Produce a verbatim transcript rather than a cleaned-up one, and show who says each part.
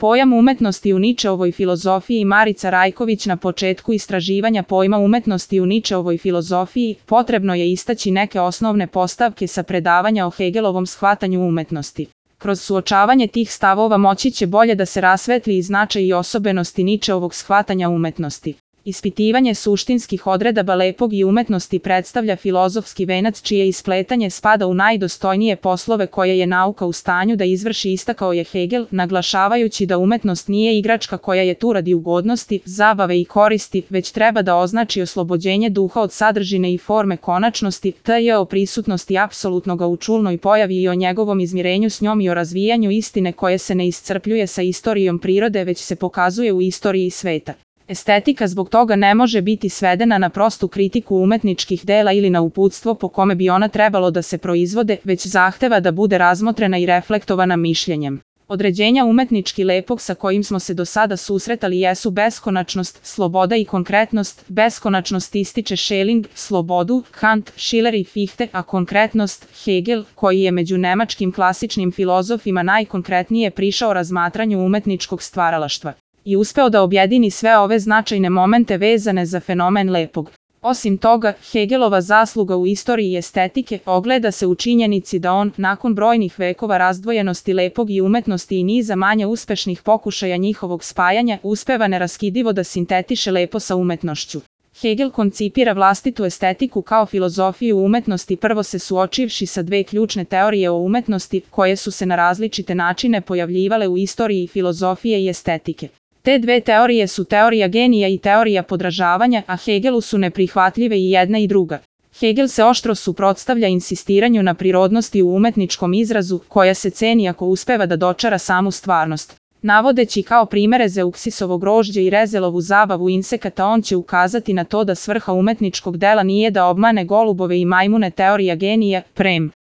Speaker 1: Pojam umetnosti u Ničeovoj filozofiji. Marica Rajković. Na početku istraživanja pojma umetnosti u Ničeovoj filozofiji potrebno je istaći neke osnovne postavke sa predavanja o Hegelovom shvatanju umetnosti. Kroz suočavanje tih stavova moći će bolje da se rasvetli i značaj i osobenosti Ničeovog shvatanja umetnosti. Ispitivanje suštinskih odredaba lepog i umetnosti predstavlja filozofski venac čije ispletanje spada u najdostojnije poslove koje je nauka u stanju da izvrši, istakao je Hegel, naglašavajući da umetnost nije igračka koja je tu radi ugodnosti, zabave i koristi, već treba da označi oslobođenje duha od sadržine i forme konačnosti, te je o prisutnosti apsolutnoga u čulnoj pojavi i o njegovom izmirenju s njom i o razvijanju istine koje se ne iscrpljuje sa istorijom prirode već se pokazuje u istoriji sveta. Estetika zbog toga ne može biti svedena na prostu kritiku umetničkih dela ili na uputstvo po kome bi ona trebalo da se proizvode, već zahteva da bude razmotrena i reflektovana mišljenjem. Određenja umetnički lepog sa kojim smo se do sada susretali jesu beskonačnost, sloboda i konkretnost. Beskonačnost ističe Schelling, slobodu, Kant, Schiller i Fichte, a konkretnost Hegel, koji je među nemačkim klasičnim filozofima najkonkretnije prišao razmatranju umetničkog stvaralaštva i uspeo da objedini sve ove značajne momente vezane za fenomen lepog. Osim toga, Hegelova zasluga u istoriji estetike ogleda se u činjenici da on, nakon brojnih vekova razdvojenosti lepog i umetnosti i niza manje uspešnih pokušaja njihovog spajanja, uspeva neraskidivo da sintetiše lepo sa umetnošću. Hegel koncipira vlastitu estetiku kao filozofiju umetnosti, prvo se suočivši sa dve ključne teorije o umetnosti koje su se na različite načine pojavljivale u istoriji filozofije i estetike. Te dve teorije su teorija genija i teorija podražavanja, a Hegelu su neprihvatljive i jedna i druga. Hegel se oštro suprotstavlja insistiranju na prirodnosti u umetničkom izrazu, koja se ceni ako uspeva da dočara samu stvarnost. Navodeći kao primere Zeuksisovo grožđe i Rezelovu zabavu insekata, on će ukazati na to da svrha umetničkog dela nije da obmane golubove i majmune. Teorija genija, prem.